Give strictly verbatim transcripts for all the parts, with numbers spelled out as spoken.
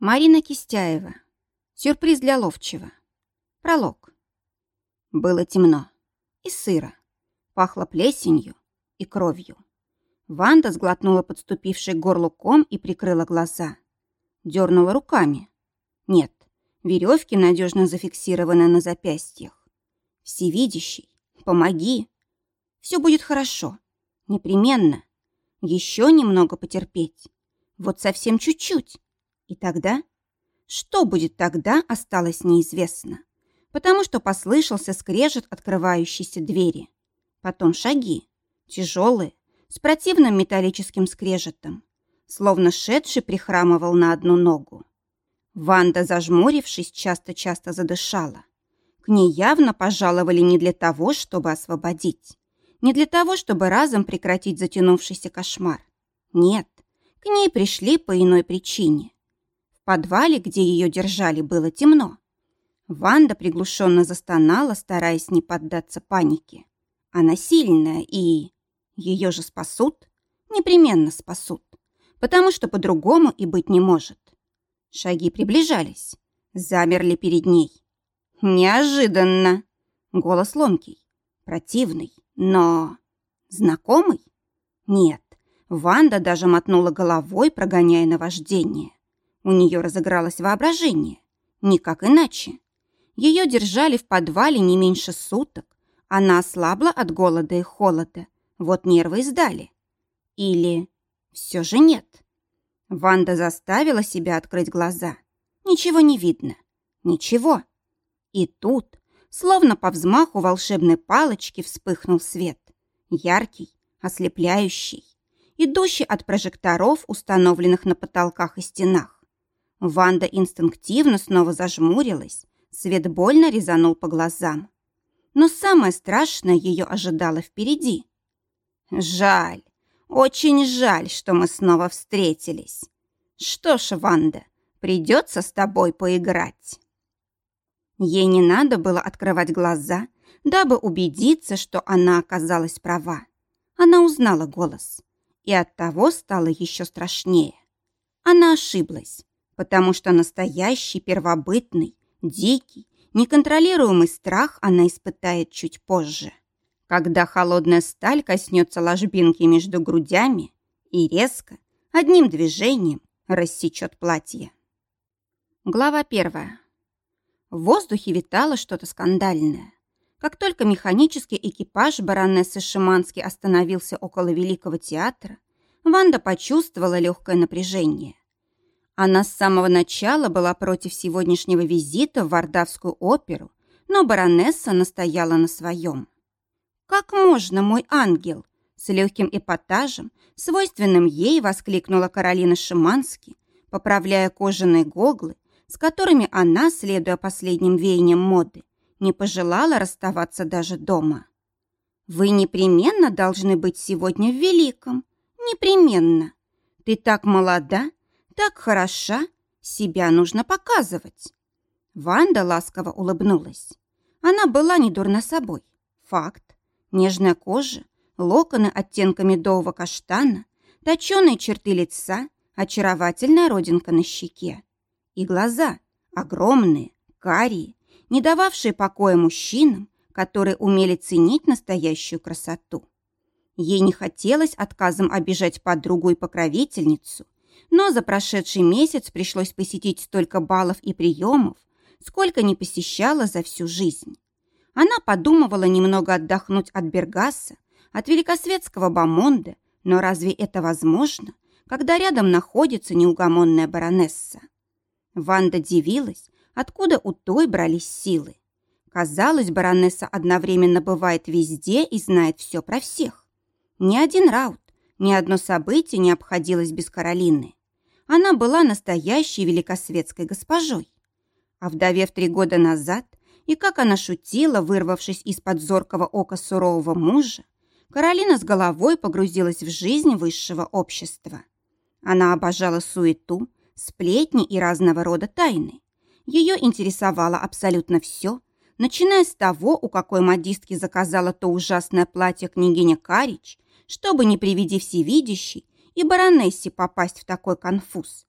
Марина Кистяева. Сюрприз для ловчего. Пролог. Было темно и сыро. Пахло плесенью и кровью. Ванда сглотнула подступивший к горлу ком и прикрыла глаза. Дернула руками. Нет, веревки надежно зафиксированы на запястьях. Всевидящий, помоги. Все будет хорошо. Непременно. Еще немного потерпеть. Вот совсем чуть-чуть. И тогда? Что будет тогда, осталось неизвестно. Потому что послышался скрежет открывающейся двери. Потом шаги. Тяжелые, с противным металлическим скрежетом. Словно шедший прихрамывал на одну ногу. Ванда, зажмурившись, часто-часто задышала. К ней явно пожаловали не для того, чтобы освободить. Не для того, чтобы разом прекратить затянувшийся кошмар. Нет, к ней пришли по иной причине. В подвале, где ее держали, было темно. Ванда приглушенно застонала, стараясь не поддаться панике. Она сильная и... Ее же спасут? Непременно спасут. Потому что по-другому и быть не может. Шаги приближались. Замерли перед ней. Неожиданно. Голос ломкий. Противный, но... Знакомый? Нет. Ванда даже мотнула головой, прогоняя наваждение. У нее разыгралось воображение. Никак иначе. Ее держали в подвале не меньше суток. Она ослабла от голода и холода. Вот нервы и сдали. Или все же нет. Ванда заставила себя открыть глаза. Ничего не видно. Ничего. И тут, словно по взмаху волшебной палочки, вспыхнул свет. Яркий, ослепляющий, идущий от прожекторов, установленных на потолках и стенах. Ванда инстинктивно снова зажмурилась. Свет больно резанул по глазам. Но самое страшное ее ожидало впереди. Жаль, очень жаль, что мы снова встретились. Что ж, Ванда, придется с тобой поиграть. Ей не надо было открывать глаза, дабы убедиться, что она оказалась права. Она узнала голос, и оттого стало еще страшнее. Она ошиблась, потому что настоящий, первобытный, дикий, неконтролируемый страх она испытает чуть позже, когда холодная сталь коснется ложбинки между грудями и резко, одним движением, рассечет платье. Глава первая. В воздухе витало что-то скандальное. Как только механический экипаж баронессы Шимански остановился около Великого театра, Ванда почувствовала легкое напряжение. Она с самого начала была против сегодняшнего визита в Вардавскую оперу, но баронесса настояла на своем. «Как можно, мой ангел?» С легким эпатажем, свойственным ей, воскликнула Каролина Шимански, поправляя кожаные гоглы, с которыми она, следуя последним веяниям моды, не пожелала расставаться даже дома. «Вы непременно должны быть сегодня в Великом. Непременно. Ты так молода, так хороша, себя нужно показывать». Ванда ласково улыбнулась. Она была не дурна собой. Факт. Нежная кожа, локоны оттенками медового каштана, точеные черты лица, очаровательная родинка на щеке. И глаза, огромные, карие, не дававшие покоя мужчинам, которые умели ценить настоящую красоту. Ей не хотелось отказом обижать подругу и покровительницу, но за прошедший месяц пришлось посетить столько балов и приемов, сколько не посещала за всю жизнь. Она подумывала немного отдохнуть от Бергаса, от великосветского бомонда, но разве это возможно, когда рядом находится неугомонная баронесса? Ванда дивилась, откуда у той брались силы. Казалось, баронесса одновременно бывает везде и знает все про всех. Ни один раут, ни одно событие не обходилось без Каролины. Она была настоящей великосветской госпожой. А вдовев три года назад, и как она шутила, вырвавшись из-под зоркого ока сурового мужа, Каролина с головой погрузилась в жизнь высшего общества. Она обожала суету, сплетни и разного рода тайны. Ее интересовало абсолютно все, начиная с того, у какой модистки заказала то ужасное платье княгиня Карич, чтобы, не приведи всевидящий, и баронессе попасть в такой конфуз,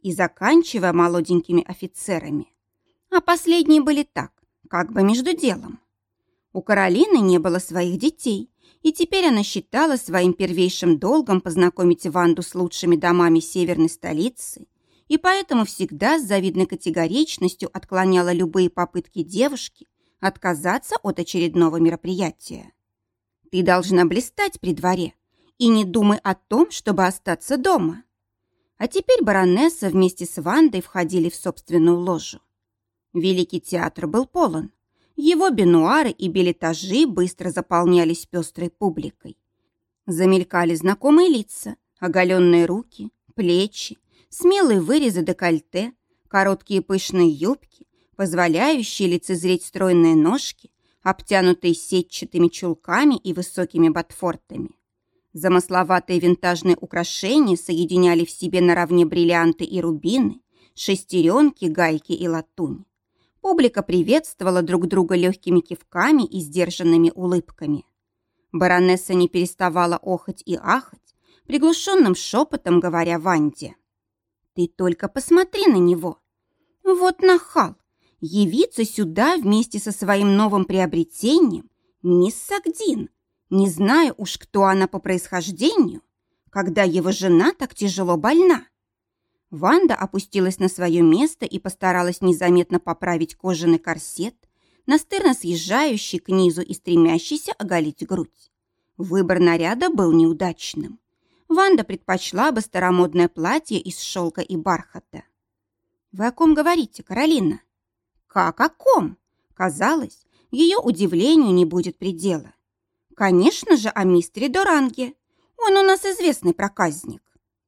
и заканчивая молоденькими офицерами. А последние были так, как бы между делом. У Каролины не было своих детей, и теперь она считала своим первейшим долгом познакомить Ванду с лучшими домами северной столицы, и поэтому всегда с завидной категоричностью отклоняла любые попытки девушки отказаться от очередного мероприятия. «Ты должна блистать при дворе, и не думай о том, чтобы остаться дома». А теперь баронесса вместе с Вандой входили в собственную ложу. Великий театр был полон. Его бенуары и билетажи быстро заполнялись пестрой публикой. Замелькали знакомые лица, оголенные руки, плечи, смелые вырезы декольте, короткие пышные юбки, позволяющие лицезреть стройные ножки, обтянутые сетчатыми чулками и высокими ботфортами. Замысловатые винтажные украшения соединяли в себе наравне бриллианты и рубины, шестеренки, гайки и латунь. Публика приветствовала друг друга легкими кивками и сдержанными улыбками. Баронесса не переставала охать и ахать, приглушенным шепотом говоря Ванде: «Ты только посмотри на него! Вот нахал! Явиться сюда вместе со своим новым приобретением, мисс Сагдин, не знаю уж, кто она по происхождению, когда его жена так тяжело больна». Ванда опустилась на свое место и постаралась незаметно поправить кожаный корсет, настырно съезжающий к низу и стремящийся оголить грудь. Выбор наряда был неудачным. Ванда предпочла бы старомодное платье из шелка и бархата. «Вы о ком говорите, Каролина?» «Как о ком?» Казалось, ее удивлению не будет предела. «Конечно же, о мистере Доранге. Он у нас известный проказник».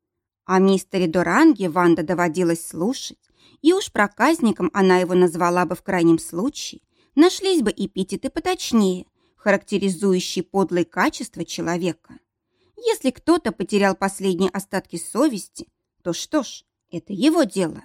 О мистере Доранге Ванда доводилось слушать, и уж проказником она его назвала бы в крайнем случае, нашлись бы эпитеты поточнее, характеризующие подлые качества человека. Если кто-то потерял последние остатки совести, то что ж, это его дело.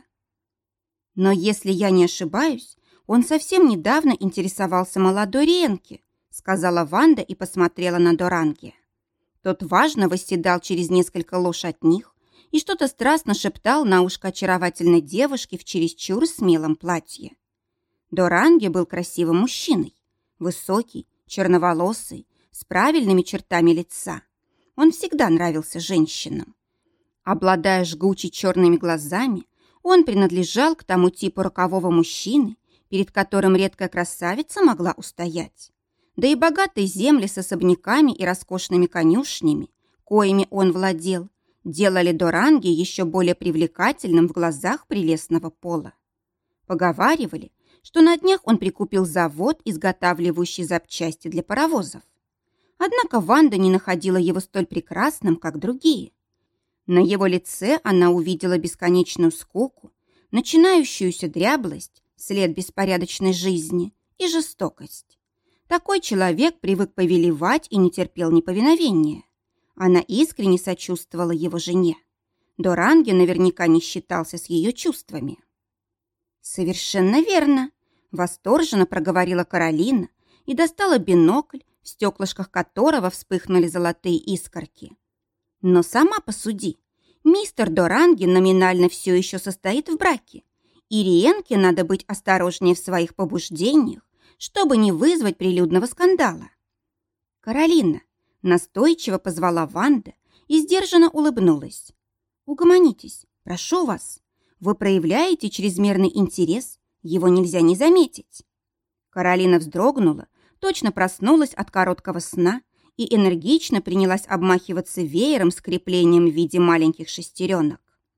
Но если я не ошибаюсь, он совсем недавно интересовался молодой Ренке, сказала Ванда и посмотрела на Доранге. Тот важно восседал через несколько лож от них и что-то страстно шептал на ушко очаровательной девушке в чересчур смелом платье. Доранге был красивым мужчиной, высокий, черноволосый, с правильными чертами лица. Он всегда нравился женщинам. Обладая жгучей черными глазами, он принадлежал к тому типу рокового мужчины, перед которым редкая красавица могла устоять. Да и богатые земли с особняками и роскошными конюшнями, коими он владел, делали Доранге еще более привлекательным в глазах прелестного пола. Поговаривали, что на днях он прикупил завод, изготавливающий запчасти для паровозов. Однако Ванда не находила его столь прекрасным, как другие. На его лице она увидела бесконечную скуку, начинающуюся дряблость, след беспорядочной жизни и жестокость. Такой человек привык повелевать и не терпел неповиновения. Она искренне сочувствовала его жене. Доранге наверняка не считался с ее чувствами. «Совершенно верно», — восторженно проговорила Каролина и достала бинокль, в стеклышках которого вспыхнули золотые искорки. «Но сама посуди, мистер Доранге номинально все еще состоит в браке, и Риенке надо быть осторожнее в своих побуждениях, чтобы не вызвать прилюдного скандала». «Каролина», — настойчиво позвала Ванда и сдержанно улыбнулась. «Угомонитесь, прошу вас. Вы проявляете чрезмерный интерес, его нельзя не заметить». Каролина вздрогнула, точно проснулась от короткого сна и энергично принялась обмахиваться веером с креплением в виде маленьких шестеренок.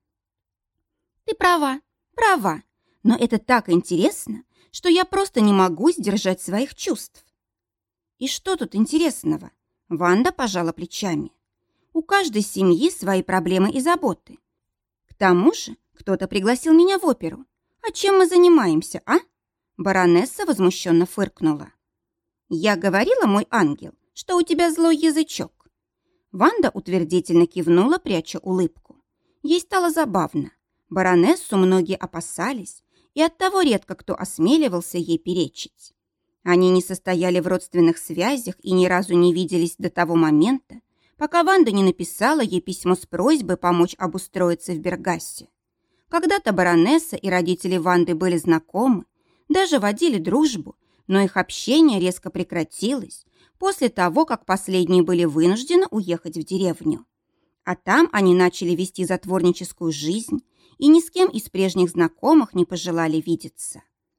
«Ты права, права, но это так интересно, что я просто не могу сдержать своих чувств». «И что тут интересного?» Ванда пожала плечами. «У каждой семьи свои проблемы и заботы. К тому же кто-то пригласил меня в оперу. А чем мы занимаемся, а?» Баронесса возмущенно фыркнула. «Я говорила, мой ангел, что у тебя злой язычок». Ванда утвердительно кивнула, пряча улыбку. Ей стало забавно. Баронессу многие опасались, и оттого редко кто осмеливался ей перечить. Они не состояли в родственных связях и ни разу не виделись до того момента, пока Ванда не написала ей письмо с просьбой помочь обустроиться в Бергассе. Когда-то баронесса и родители Ванды были знакомы, даже водили дружбу, но их общение резко прекратилось после того, как последние были вынуждены уехать в деревню. А там они начали вести затворническую жизнь и ни с кем из прежних знакомых не пожелали видеться.